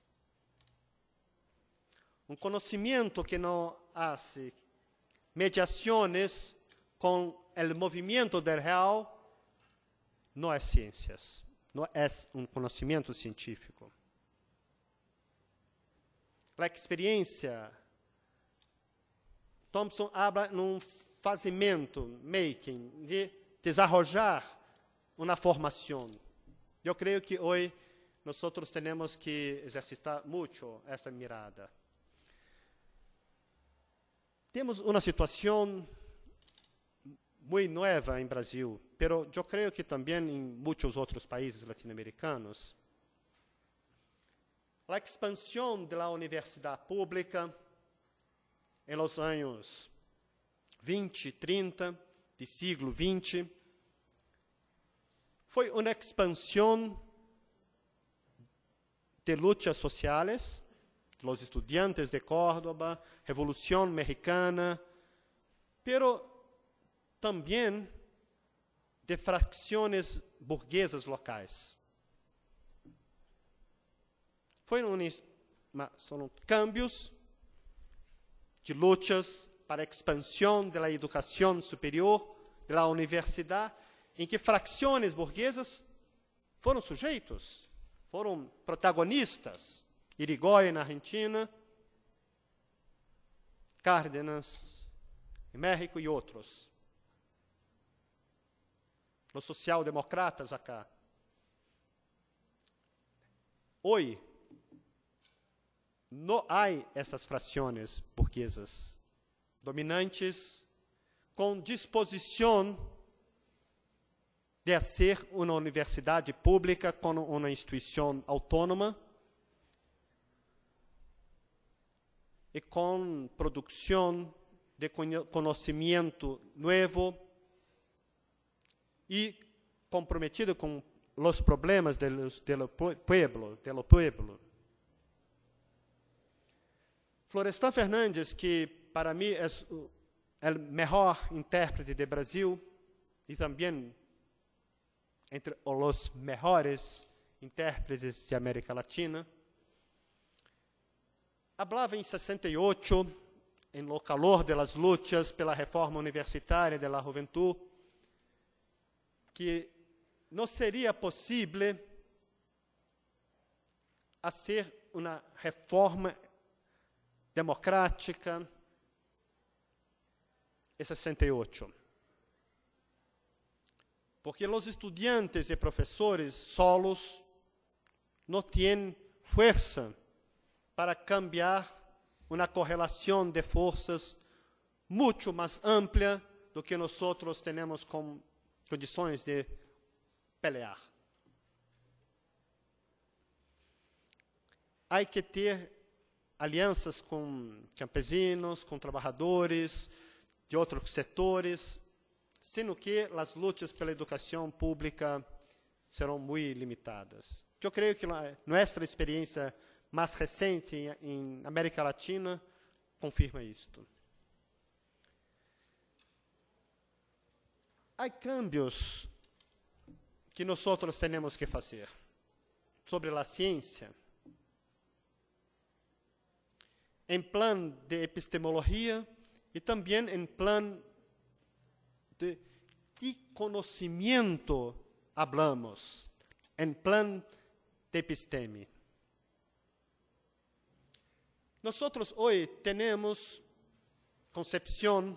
Um conhecimento que não hace mediações com o movimento do real não é ciências, não é um conhecimento científico. A experiência, Thompson habla num fazimento, de desarrollar uma formação. Eu creio que hoje nós temos que exercitar muito esta mirada. Temos uma situação muito nova em Brasil, pero eu creio que também em muitos outros países latino-americanos. A expansão da universidade pública em los anos 20, 30, do século XX, foi uma expansão de lutas sociais, los estudiantes de Córdoba, Revolução Mexicana, pero também de fracções burguesas locais. Foram cambios de lutas para a expansão da educação superior, da universidade, em que fracções burguesas foram sujeitos, foram protagonistas. Irigoyen na Argentina, Cárdenas em México e outros. Os socialdemocratas acá. Hoje, não há essas frações burguesas dominantes com disposição de ser uma universidade pública com uma instituição autônoma e com produção de conhecimento novo e comprometido com os problemas do pueblo. Florestan Fernandes, que para mim é o melhor intérprete de Brasil e também entre os melhores intérpretes de América Latina, falava em 68, em lo calor de las lutas pela reforma universitária de la juventud, que não seria possível fazer uma reforma democrática em 68. Porque os estudantes e professores solos não têm força para cambiar uma correlação de forças muito mais ampla do que nós temos com condições de pelear. Há que ter alianças com campesinos, com trabalhadores de outros setores, sendo que as lutas pela educação pública serão muito limitadas. Eu creio que nossa experiência mais recente em América Latina confirma isto. Há cambios que nós temos que fazer sobre a ciência, em plano de epistemologia e também em plano de que conhecimento hablamos, em plano de episteme. Nós hoje temos concepção,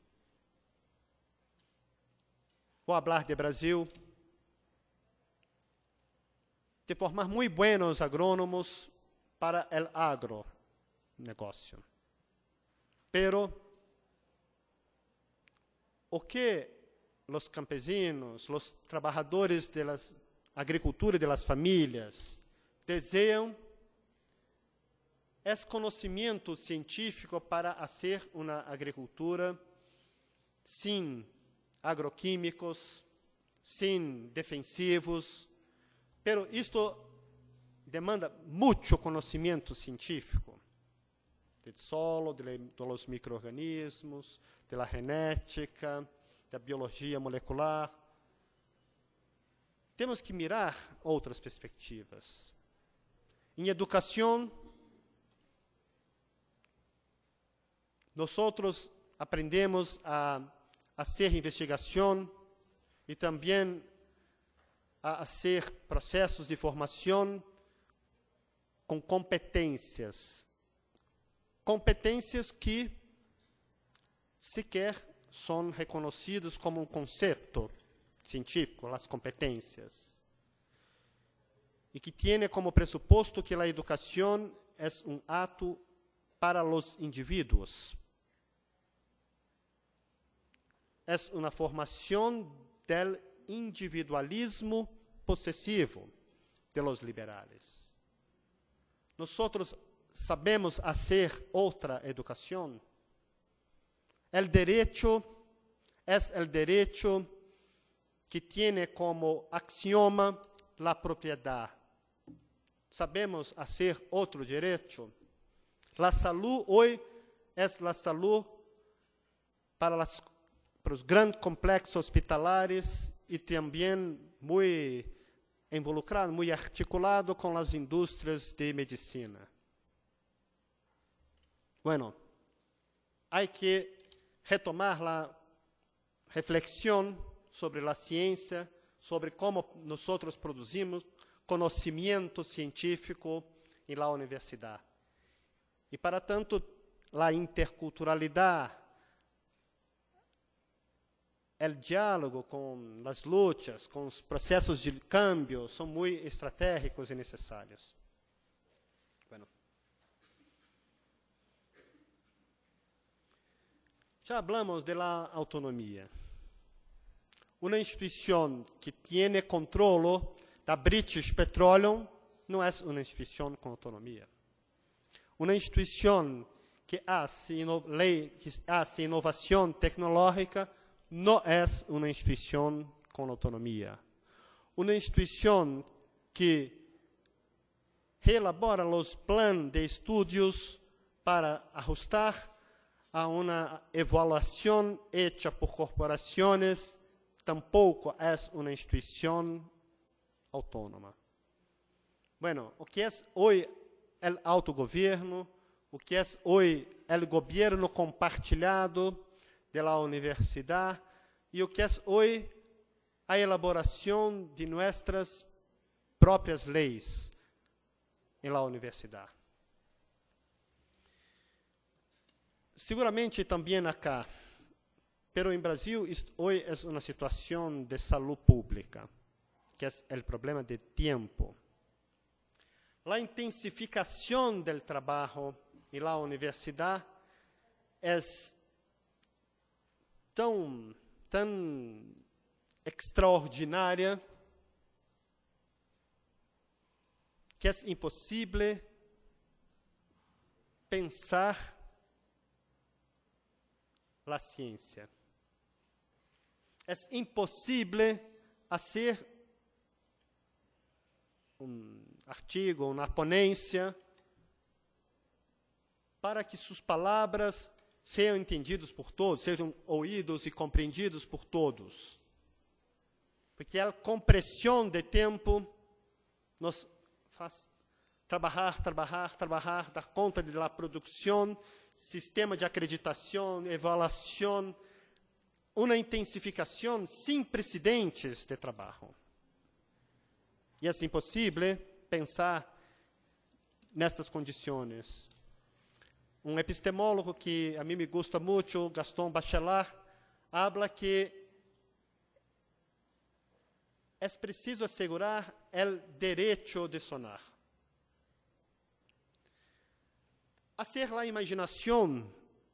vou falar de Brasil, de formar muito buenos agrônomos para o agronegócio. Pero o que os campesinos, os trabalhadores da agricultura e das famílias desejam é conhecimento científico para fazer uma agricultura sem agroquímicos, sem defensivos, pero isto demanda muito conhecimento científico do solo, dos micro-organismos, da genética, da biologia molecular. Temos que mirar outras perspectivas. Em educação, nós aprendemos a fazer investigação e também a fazer processos de formação com competências. Competências que sequer são reconhecidas como um conceito científico, as competências. y que tiene como presupuesto que la educación es un acto para los individuos. Es una formación del individualismo posesivo de los liberales. Nosotros sabemos hacer otra educación. El derecho es el derecho que tiene como axioma la propiedad. Sabemos hacer otro derecho. La salud hoy es la salud para los grandes complejos hospitalares y también muy involucrado, muy articulado con las industrias de medicina. Bueno, hay que retomar la reflexión sobre la ciencia, sobre cómo nosotros producimos conocimiento científico en la universidad. Y para tanto, la interculturalidad, el diálogo con las luchas, con los procesos de cambio, son muy estratégicos y necesarios. Bueno. Ya hablamos de la autonomía. Una institución que tiene control da British Petroleum no es una institución con autonomía. Una institución que hace innovación tecnológica no es una institución con autonomía. Una institución que reelabora los planos de estudios para ajustar a una evaluación hecha por corporaciones tampoco es una institución autónoma. Bueno, o que es hoy el autogobierno, o que es hoy el gobierno compartilhado de la universidad y o que es hoy a elaboración de nuestras propias leyes en la universidad. Seguramente también acá, pero en Brasil hoy es una situación de salud pública, que es el problema de tiempo. La intensificación del trabajo en la universidad es tan extraordinária que es imposible pensar la ciencia. Es imposible hacer un artigo, una ponencia, para que sus palabras sejam entendidos por todos, sejam ouídos e compreendidos por todos. Porque a compressão de tempo nos faz trabalhar, dar conta da produção, sistema de acreditação, avaliação, uma intensificação sem precedentes de trabalho. E é impossível pensar nestas condições. Um epistemólogo que a mim me gusta muito, Gaston Bachelard, habla que é preciso assegurar o direito de sonar. Hacer la imaginación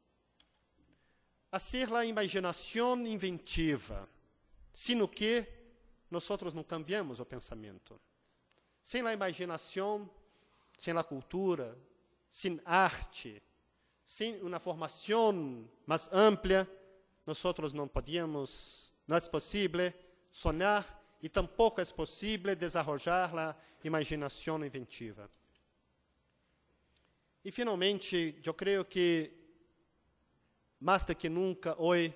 inventiva, sino que nosotros não cambiamos o pensamento. Sem a imaginação, sem a cultura, sem arte, sem uma formação mais ampla, nosotros não podemos, não é possível sonhar e tampouco é possível desenvolver a imaginação inventiva. E, finalmente, eu creio que, mais do que nunca, hoje,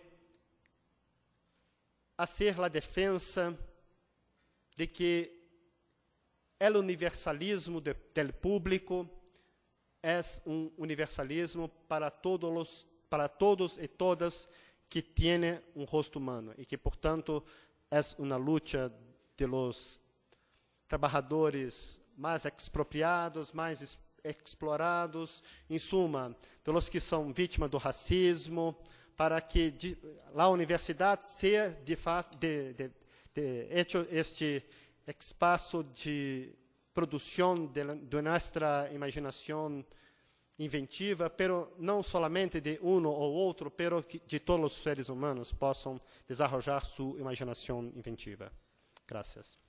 hacer a defesa de que o universalismo del público é um universalismo para todos e todas que têm um rosto humano e que, portanto, é uma luta de los trabalhadores mais expropriados, mais explorados, em suma, de los que são vítimas do racismo, para que a universidade seja, de fato, hecho este espaço produção de nossa imaginação inventiva, pero não somente de um ou outro, pero de todos os seres humanos possam desenvolver sua imaginação inventiva. Graças.